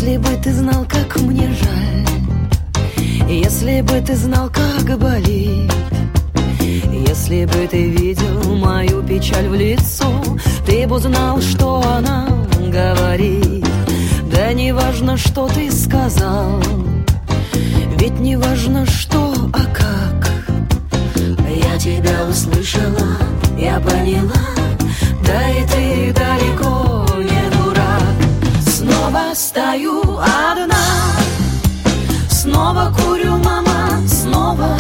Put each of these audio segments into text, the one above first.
Если бы ты знал, как мне жаль, если бы ты знал, как болит, если бы ты видел мою печаль в лицо, ты бы знал, что она говорит. Да не важно, что ты сказал, ведь не важно, что, а как. Я тебя услышала, я поняла, да и ты далеко не дурак. Снова стою одна, снова курю, мама, снова,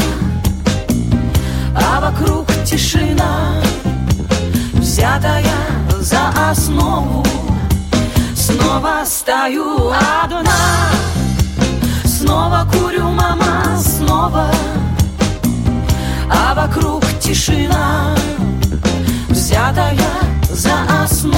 а вокруг тишина, взятая за основу. Снова стою одна, снова курю, мама, снова, а вокруг тишина, взятая за основу.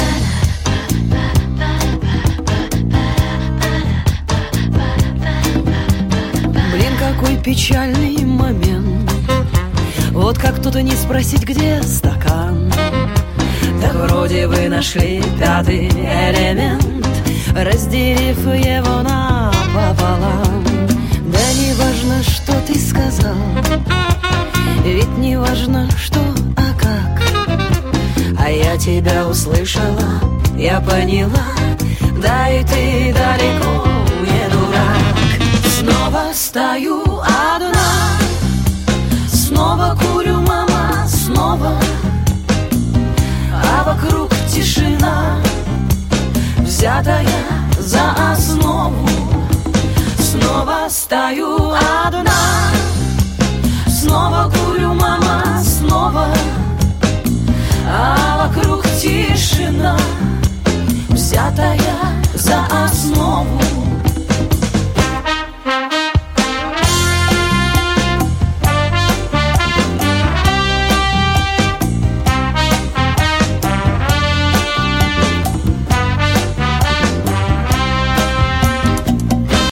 Блин, какой печальный момент. Вот как тут и не спросить, где стакан. Так вроде вы нашли пятый элемент, разделив его напополам. Да не важно, что ты сказал, ведь не важно, что, а как. А я тебя услышала, я поняла, да и ты далеко не дурак. Снова стою одна, снова курю, мама, снова, а вокруг тишина, взятая за основу. Снова стою одна, снова курю, мама, снова, а вокруг тишина, взятая за основу.